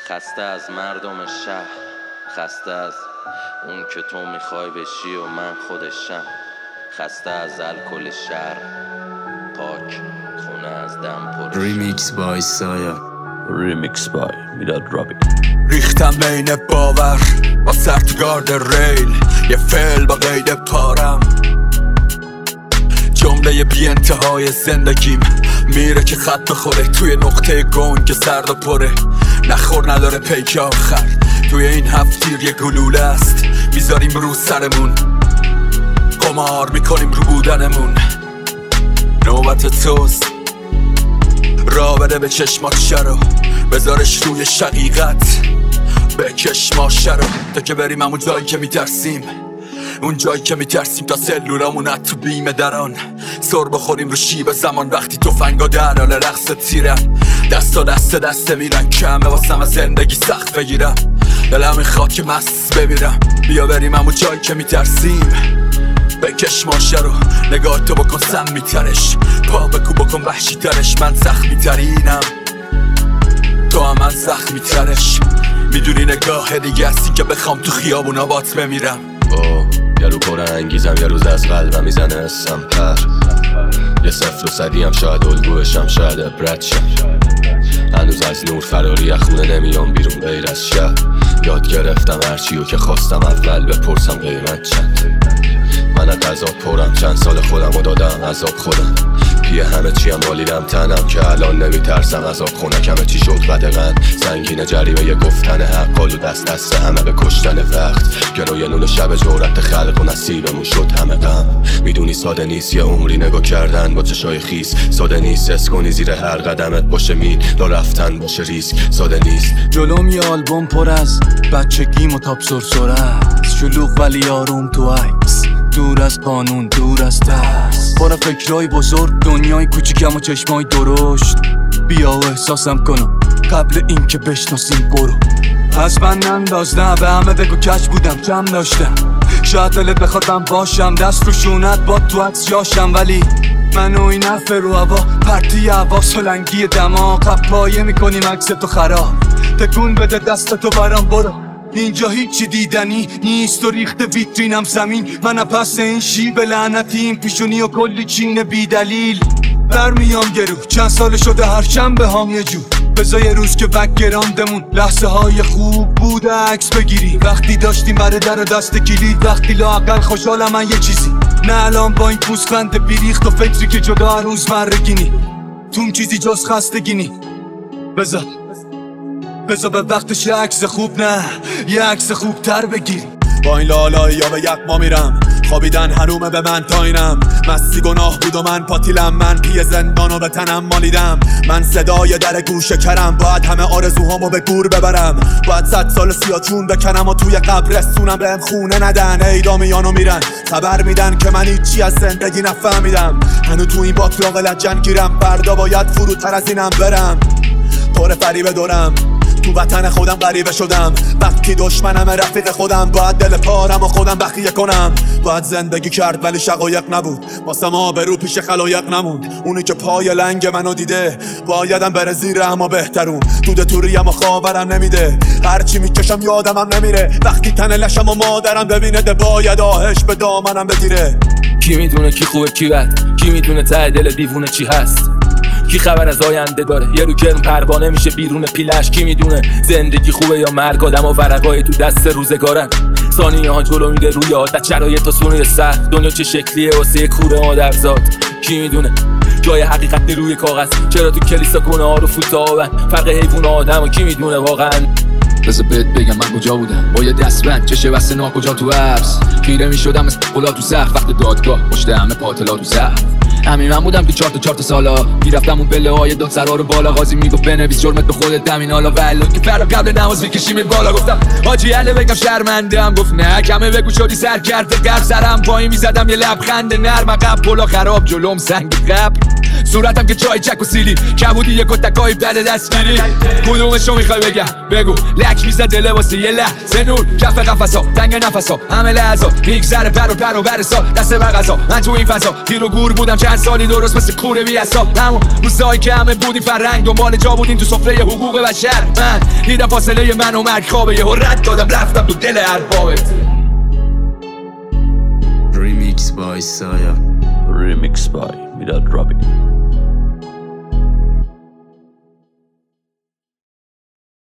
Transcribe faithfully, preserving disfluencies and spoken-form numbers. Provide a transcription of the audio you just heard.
خسته از مردم شهر، خسته از اون که تو میخوای بشی و من خودشم، خسته از الکل شهر، پاک خونه از دم پر. ریمیکس بای سایا، ریمیکس بای میلاد رابی. ریختم بین باور با سرتگارد ریل، یه فعل با قید پارم، جمله بی انتهای زندگیم میره که خط بخوره توی نقطه گنگ که سرد و پره، نخور نداره پیک آخر. توی این هفت تیر یه گلوله است میذاریم رو سرمون، قمار میکنیم رو بودنمون. نوبت توست، را بده به چشمات شرو، بذارش روی شقیقت بکش ماشه رو، تا که بریم همون جایی که میترسیم، اون جایی که میترسیم تا سلولامون از تو بیم دران سر بخوریم رو شیب زمان. وقتی تفنگا در حال رقص تیرن، دستا دست دسته میرن، کمه واسم از زندگی سخت بگیرم، دلم میخواد که مست بمیرم. بیا بریم همون جایی که میترسیم، بکش ماشه رو، نگاه تو بکن سم میترش، پا بکو بکن وحشی ترش. من زخمی ترینم، تو هم من زخمی ترش. میدونی نگاه دیگه هستی که بخوام تو خیابون آبات بمیرم. اوه یه رو پر انگیزم، یه روز از قلبم میزنه اسم پر، یه صفر و صدی هم شاید الگوشم، شاید عبرت شم. هنوز از نور فراری خونه نمیام بیرون غیر از شب. یاد گرفتم هرچیو که خواستم اول بپرسم قیمت چند. من از عذاب پرم، چند سال خودم رو دادم عذاب خودم، پیه همه چیم والیدم تنم که الان نمیترسم عذاب خونک. همه چی شد قدغن، سنگین جریمه یه گفتن حق، قالو دست دست همه به کشتن وقت. گروی نون شب جورت خلق و نصیبمون شد همه غم. میدونی ساده نیست یه عمری نگاه کردن با چشای خیس، ساده نیست حس کنی زیر هر قدمت باشه مین لا رفتن باشه ریسک، ساده نیست. جلوم یه آلبوم پر از بچگیم و تاپ سرسره است، شلوغ ولی آروم تو عکس، دور از قانون دور از ترس، پر فکرای بزرگ، دنیای کوچیکم و چشمای درشت. بیا و احساسم کنم قبل این که بشناسیم برو. از من ننداز، نه به همه بگو کش بودم کم داشتم، شاید دلت بخوادم باشم، دست رو شونت با تو عکس جاشم، ولی منو این حرف رو هوا پرتی هوا سلنگی دماغ، قپایه میکنیم عکس تو خراب، تکون بده دست تو برام برو. اینجا هیچی دیدنی نیست و ریخته ویترینم زمین، من پس این شیب لعنتیم، پیشونی و کلی چین بی دلیل. برمیام گرو، چند سال شده هر شنبه هام یه جو، بذار یه روز که بک گراندمون لحظه های خوب بوده عکس بگیری، وقتی داشتیم بره در دست کلید، وقتی لااقل خوشحالم من یه چیزی، نه الان با این پوزخند بیریخت و فکری که جدا هر روز مرگینی، توم چیزی جز خستگینی. بذار بذار به وقتش یه عکس خوب، نه یه عکس خوب تر بگیری. با این لالایی یا به یقما میرم، خوابیدن حرومه به من تاینم، مستی گناه بود و من پاتیلم، من پی زندانو به تنم مالیدم، من صدای در گوشه کرم، باید همه آرزوهامو به گور ببرم، باید صد سال سیاچون بکنم و توی قبرستونم بهم خونه ندن. اعدامیانو میرن خبر میدن که من هیچی از زندگی نفهمیدم، هنو تو این باطلاق لجن گیرم، فردا باید فرودتر از اینم برم. پر فریب دورم، تو وطن خودم غریبه شدم، وقتی دشمنم رفیق خودم، باید دل پارم و خودم بخیه کنم. باید زندگی کرد ولی شقایق نبود، واسه ما به رو پیش خلایق نموند. اونی که پای لنگ منو دیده بایدم بره زیر اما بهترون، دوده توریم و خاورم نمیده، هرچی میکشم یادمم نمیره، وقتی تن لشم و مادرم ببینه ده باید آهش به دامنم بگیره. کی میدونه کی خوبه کی بد، کی میدونه ته دل دیوونه چی هست، کی خبر از آینده داره، یه رو گرم پروانه میشه بیرون پیلش. کی میدونه زندگی خوبه یا مرگ، آدم و ورقای تو دست روزگارن، ثانیه ها جلو میره روی عادت، شرایط و سونوی سر، دنیا چه شکلیه واسه کوره مادرزاد. کی میدونه جای حقیقت روی کاغذ، چرا تو کلیسا کنه ها رو فوتابن، فرق حیوان و آدم و کی میدونه واقعا. بذار بهت بگم من کجا بودم، با یه دستبند چشه بسته نا کجا تو حبس، پیره میشدم مثل قلا تو سقف، وقت دادگاه پشت همه قاتلا تو سقف. همین من بودم که چهار تا چهار تا سالا میرفتم اون پله های دادسرا رو بالا، قاضی میگفت بنویس جرمت به خودت همین حالا، ولی که فردا قبل نماز میکشیم بالا. گفتم حاجی علی بگم شرمنده‌ام، گفت نه کمه بگو شدی سر کرده قرب، سرم پایین میزدم یه لبخند نرم، عقب پلا خراب جلوم سنگ قبر، صورتم که چای چک و سیلی، کبودی یه کتکای بد دستگیری. کدومشو میخوای بگم بگو، لک میزد دل واسه یه لحظه نور، کف قفسا تنگ نفسا همه لحظا میگذره پر و پر و برسا، دست بر غذا من تو این فضا گیر و گور بودم. چند سالی درست مثل کوره بی حساب همون روزایی که همه بودی فرنگ دنبال جا بودین تو سفره حقوق بشر من دیدم فاصله من و مرگ خوابه یه رد دادم رفتم تو دل اربابت Remix by Saya Remix by Milad Robin